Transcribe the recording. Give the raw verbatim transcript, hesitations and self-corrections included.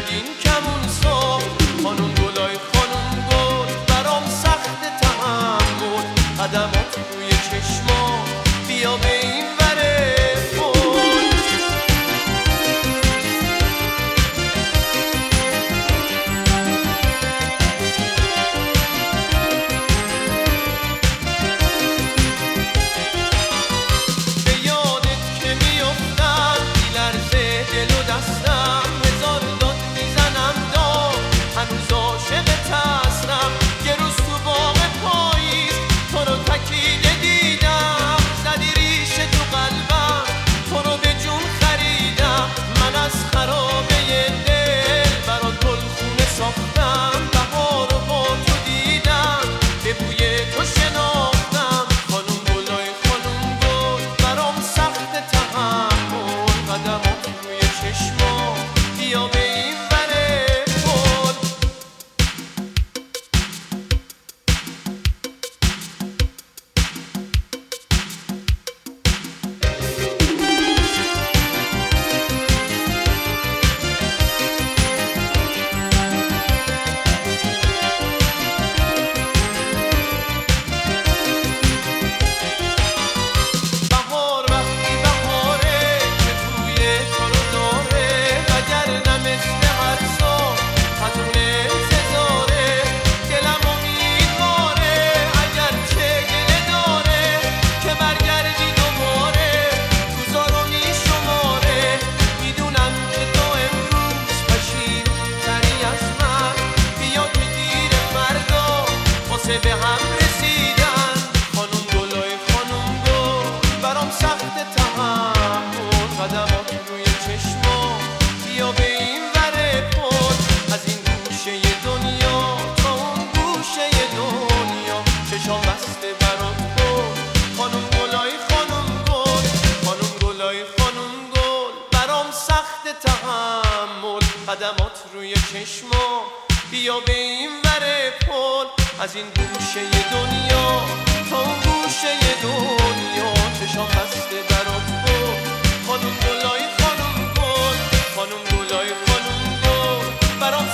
این کمون صبح. خانم گلای خانم گل برام سخت تحمل، قدمات روی چشما بیا به این وره پل. به یادت که میافتم میلرزه دل و دستم، هزار داد میزنم داد هنوز عاشقت هستم. یه روز تو باغ پاییز تو رو تکیده دیدم، زدی ریشه تو قلبم تو رو به جون خریدم. من از خرابه دل برات گلخونه ساختم، بهار رو با تو دیدم به بوی تو شناختم. خانم گلای خانم گل برام سخت تحمل، قدمات روی چشما بیا به این وره پل. بهار وقتی بهاره که توی تو رو داره، وگرنه مثل هر سال هزون انتظاره. دلم رو میخواره اگر چه گله داره که برگردی دوباره، روزا رو میشماره. میدونم که تو امروز پشیمون‌تری از من، بیا که دیر فردا واسه به هم رسیدن. خانم گلای خانم گل برام سخت تحمل، قدمات روی چشما بیا به این وره پل. از این گوشه دنیا تا اون گوشه دنیا چشام بسته برات گل. خانم گلای خانم گل، خانم گلای خانم گل برام سخت تحمل، قدمات روی چشما بیا به این وره پل. از این گوشه دنیا تا اون گوشه دنیا چشام بسته برات گل. خانم گلای خانم گل، خانم گلای خانم گل برام